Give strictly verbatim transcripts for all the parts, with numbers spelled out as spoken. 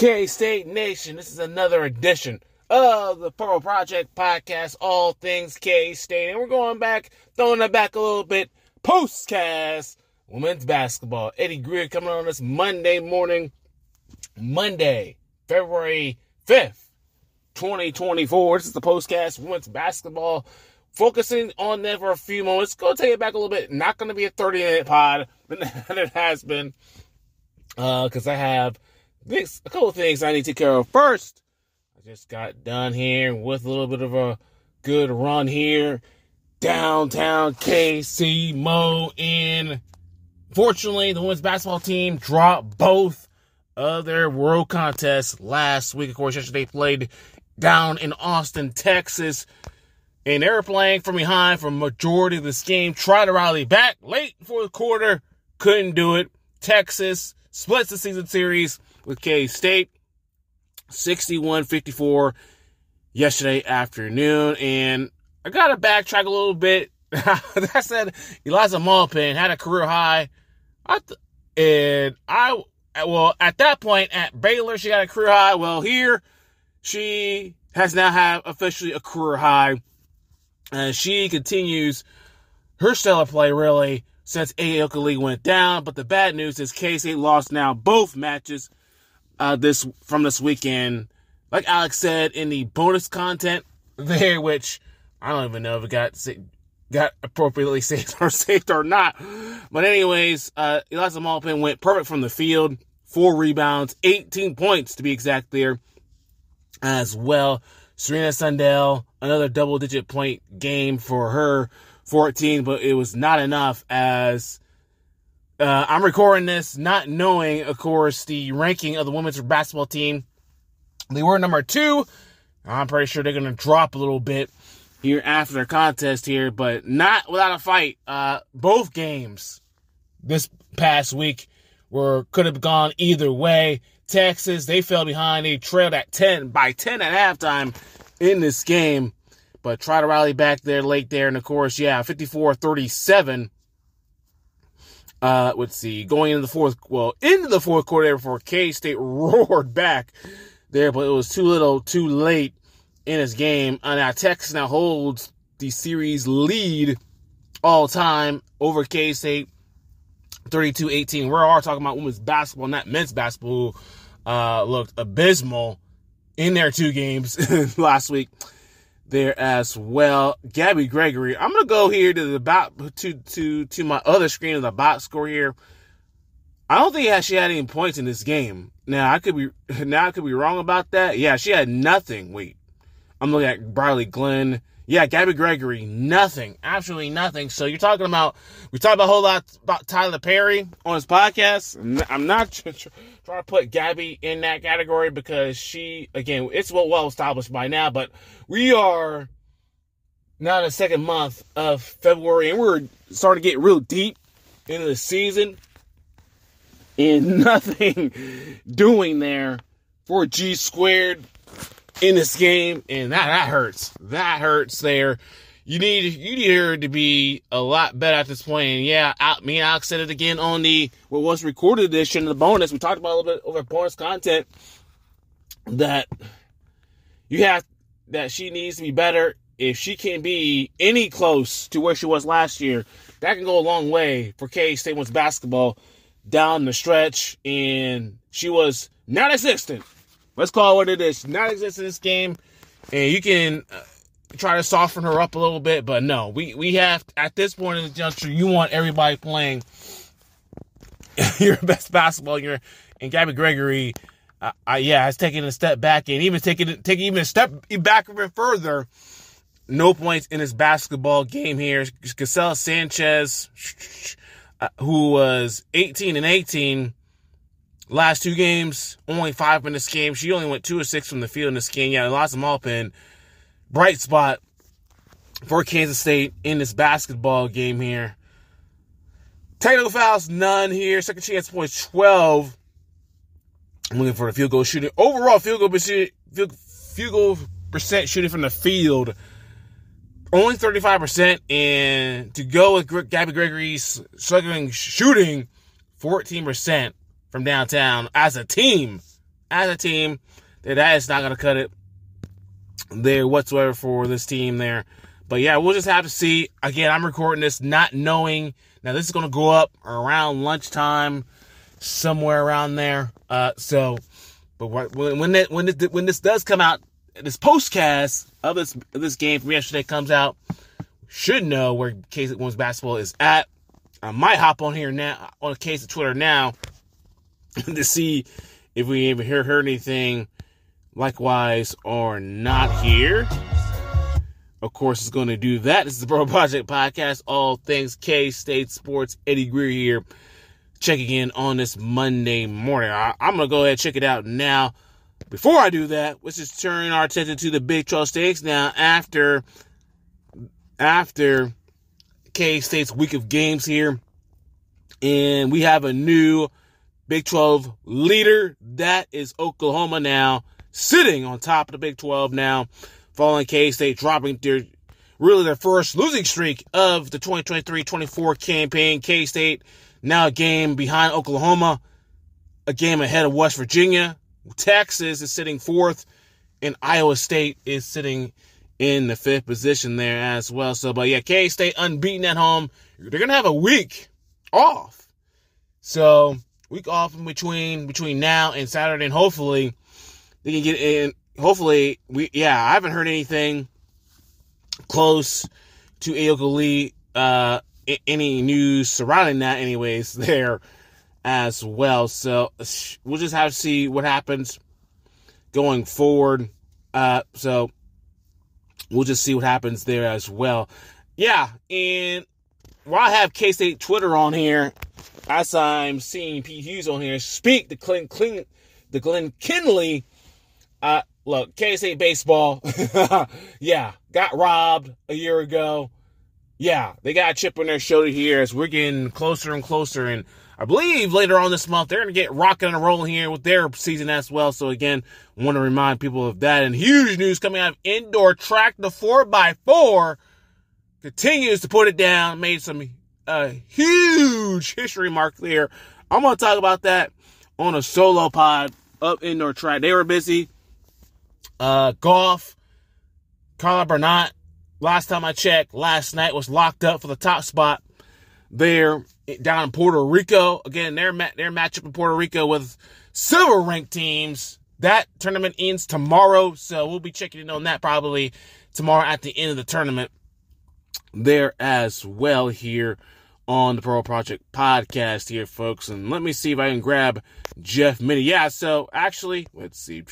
K-State Nation, this is another edition of the Purple Project Podcast, all things K-State. And we're going back, throwing it back a little bit, postcast, women's basketball. Eddie Greer coming on this Monday morning, Monday, February fifth, twenty twenty-four. This is the postcast, women's basketball, focusing on that for a few moments. It's going to take it back a little bit. Not going to be a thirty-minute pod, but it has been, because uh, I have This, a couple of things I need to take care of. First, I just got done here with a little bit of a good run here. Downtown K C Mo in. Fortunately, the women's basketball team dropped both of their world contests last week. Of course, yesterday played down in Austin, Texas. And they were playing from behind for a majority of this game. Tried to rally back late for the quarter. Couldn't do it. Texas splits the season series with K-State, sixty-one fifty-four yesterday afternoon. And I got to backtrack a little bit. That said, Eliza Maupin had a career high. I th- and I, well, at that point at Baylor, she got a career high. Well, here, she has now had officially a career high. And she continues her stellar play, really, since Aoka Lee went down. But the bad news is K-State lost now both matches Uh, this from this weekend. Like Alex said in the bonus content there, which I don't even know if it got got appropriately saved or saved or not. But anyways, uh, Eliza Maupin went perfect from the field, four rebounds, eighteen points to be exact there as well. Serena Sundell, another double-digit point game for her, fourteen, but it was not enough as Uh, I'm recording this not knowing, of course, the ranking of the women's basketball team. They were number two. I'm pretty sure they're going to drop a little bit here after their contest here, but not without a fight. Uh, both games this past week were could have gone either way. Texas, they fell behind. They trailed at ten by ten at halftime in this game, but try to rally back there late there. And, of course, yeah, fifty-four thirty-seven. Uh, let's see, going into the fourth, well, into the fourth quarter before K-State roared back there, but it was too little, too late in his game. And now Texas now holds the series lead all time over K-State, thirty-two eighteen. We are talking about women's basketball, not men's basketball, who uh, looked abysmal in their two games last week there as well. Gabby Gregory. I'm gonna go here to the box to to to my other screen of the box score here. I don't think she had any points in this game. Now I could be now I could be wrong about that. Yeah, she had nothing. Wait, I'm looking at Briley Glenn. Yeah, Gabby Gregory, nothing, absolutely nothing. So you're talking about we talked about a whole lot about Tyler Perry on his podcast. I'm not trying to put Gabby in that category because she, again, it's well well established by now. But we are now in the second month of February, and we're starting to get real deep into the season, and nothing doing there for G squared in this game, and that, that hurts. That hurts there. You need you need her to be a lot better at this point. And yeah, I, me and Alex said it again on the what was recorded edition of the bonus. We talked about a little bit over bonus content that you have that she needs to be better. If she can be any close to where she was last year, that can go a long way for K-State women's basketball down the stretch. And she was non-existent. Let's call it what it is. Not exist in this game. And you can uh, try to soften her up a little bit. But no, we, we have, at this point in the juncture, you want everybody playing your best basketball. Your, and Gabby Gregory, uh, uh, yeah, has taken a step back. And even taking, taking even a step back even further. No points in his basketball game here. Cassell Sanchez, uh, who was eighteen and eighteen. Last two games, only five in this game. She only went two or six from the field in this game. Yeah, lots of Maupin. Bright spot for Kansas State in this basketball game here. Technical fouls, none here. Second chance points, twelve. I'm looking for the field goal shooting. Overall field goal percent, field, field goal percent shooting from the field, only thirty-five percent. And to go with Gabby Gregory's struggling shooting, fourteen percent. From downtown as a team, as a team, that that is not going to cut it there whatsoever for this team there. But yeah, we'll just have to see. Again, I'm recording this not knowing. Now, this is going to go up around lunchtime, somewhere around there. Uh, so, but when when it, when it, when this does come out, this postcast of this of this game from yesterday comes out, should know where K-State Women's Basketball is at. I might hop on here now on K-State Twitter now to see if we even hear heard anything likewise or not here. Of course, it's going to do that. This is the Pro Project Podcast, all things K-State sports. Eddie Greer here, checking in on this Monday morning. I, I'm going to go ahead and check it out now. Before I do that, let's just turn our attention to the Big twelve stakes now. After, after K-State's week of games here, and we have a new Big twelve leader. That is Oklahoma now, sitting on top of the Big twelve now, following K-State dropping their, really their first losing streak of the twenty twenty-three twenty-four campaign. K-State now a game behind Oklahoma, a game ahead of West Virginia. Texas is sitting fourth, and Iowa State is sitting in the fifth position there as well. So, but yeah, K-State unbeaten at home. They're going to have a week off. So, week off in between, between now and Saturday, and hopefully they can get in. Hopefully, we, yeah, I haven't heard anything close to Ayoka Lee, uh, any news surrounding that anyways there as well. So we'll just have to see what happens going forward. Uh, so we'll just see what happens there as well. Yeah, and while I have K-State Twitter on here, as I'm seeing Pete Hughes on here speak to Glenn, Glenn, the Glenn Kinley, uh, look, K-State baseball, yeah, got robbed a year ago. Yeah, they got a chip on their shoulder here as we're getting closer and closer. And I believe later on this month, they're going to get rocking and rolling here with their season as well. So again, I want to remind people of that. And huge news coming out of indoor track. The four by four continues to put it down. Made some uh, huge history mark there. I'm going to talk about that on a solo pod up indoor track. They were busy. Uh, golf, Carla Bernat, last time I checked, last night was locked up for the top spot there down in Puerto Rico. Again, their ma- their matchup in Puerto Rico with silver ranked teams. That tournament ends tomorrow, so we'll be checking in on that probably tomorrow at the end of the tournament there as well here on the Pro Project Podcast here, folks. And let me see if I can grab Jeff Mittie. Yeah, so actually, let's see.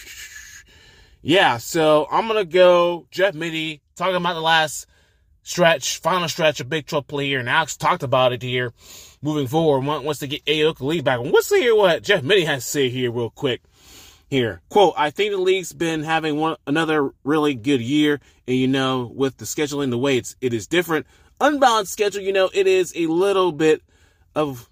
Yeah, so I'm going to go Jeff Mittie, talking about the last stretch, final stretch of Big twelve play here, and Alex talked about it here moving forward, wants to get Ayoka Lee back. Let's see here what Jeff Mittie has to say here real quick. Here, quote, I think the league's been having one another really good year, and you know, with the scheduling the way it's, it is different. Unbalanced schedule, you know, it is a little bit of,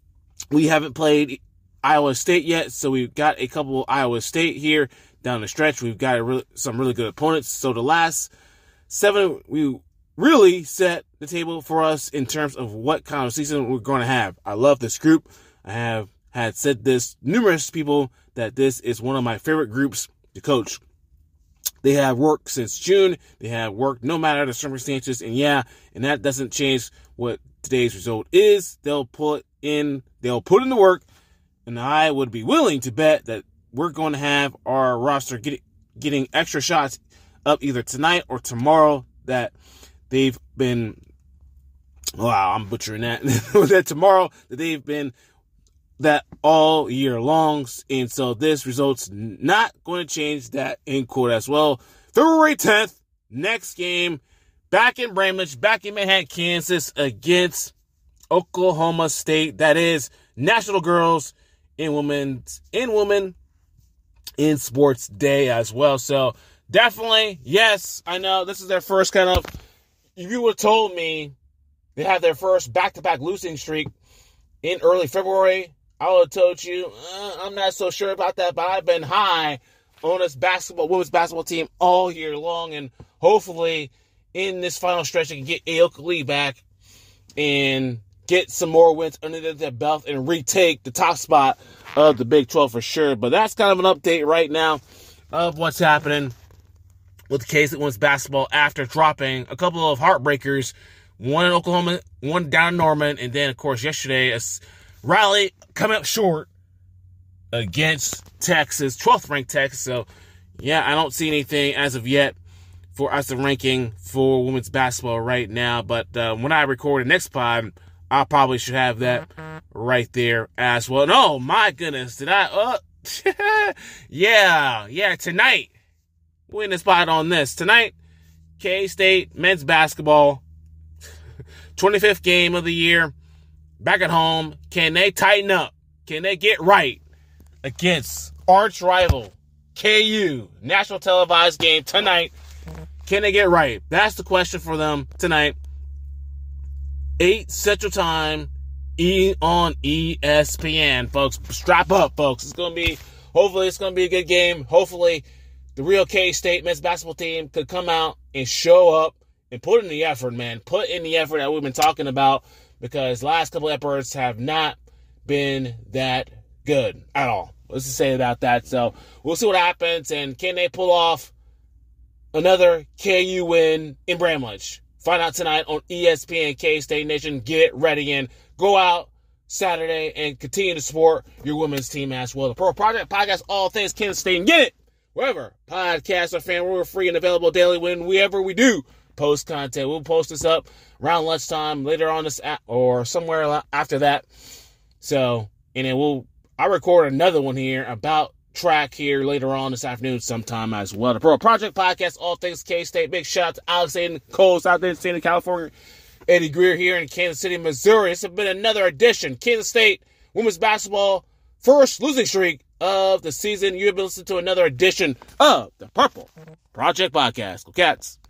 we haven't played Iowa State yet, so we've got a couple of Iowa State here down the stretch. We've got a really, some really good opponents. So the last seven, we really set the table for us in terms of what kind of season we're going to have. I love this group. I have had said this numerous people that this is one of my favorite groups to coach. They have worked since June. They have worked no matter the circumstances. And yeah, and that doesn't change what today's result is. They'll put in, they'll put in the work. And I would be willing to bet that we're going to have our roster get, getting extra shots up either tonight or tomorrow, that they've been, wow, I'm butchering that, that tomorrow that they've been that all year long. And so this result's not going to change that in quote as well. February tenth, next game, back in Bramlage, back in Manhattan, Kansas, against Oklahoma State. That is National Girls in Women's in Women in Sports Day as well. So definitely, yes, I know this is their first kind of, if you would have told me they had their first back-to-back losing streak in early February, I would have told you, uh, I'm not so sure about that, but I've been high on this basketball, women's basketball team all year long, and hopefully in this final stretch, they can get Ayoka Lee back and get some more wins under their belt and retake the top spot of the Big twelve for sure. But that's kind of an update right now of what's happening with K-State women's basketball after dropping a couple of heartbreakers, one in Oklahoma, one down in Norman, and then, of course, yesterday, a rally coming up short against Texas, twelfth ranked Texas. So, yeah, I don't see anything as of yet for us the ranking for women's basketball right now. But uh, when I record the next pod, I probably should have that right there as well. No, my goodness, did I? Uh, yeah, yeah, tonight. We're in the spot on this. Tonight, K-State men's basketball, twenty-fifth game of the year, back at home. Can they tighten up? Can they get right against arch rival K U? National televised game tonight. Can they get right? That's the question for them tonight. eight Central Time e- on E S P N, folks. Strap up, folks. It's going to be, hopefully it's going to be a good game. Hopefully the real K-State men's basketball team could come out and show up and put in the effort, man. Put in the effort that we've been talking about, because last couple efforts have not been that good at all. Let's just say about that. So we'll see what happens, and can they pull off another K U win in Bramlage? Find out tonight on E S P N K-State Nation. Get ready and go out Saturday and continue to support your women's team as well. The Pro Project Podcast, all things Kansas State, and get it wherever podcasts are found. We're free and available daily whenever we do post content. We'll post this up around lunchtime later on this app or somewhere after that. So, and then we'll, I'll record another one here about track here later on this afternoon sometime as well. The Pro Project Podcast, all things K-State. Big shout out to Alex Aiden Coles out there in the state of California. Eddie Greer here in Kansas City, Missouri. This has been another edition. Kansas State women's basketball first losing streak of the season. You have been listening to another edition of the Purple Project Podcast. Go Cats.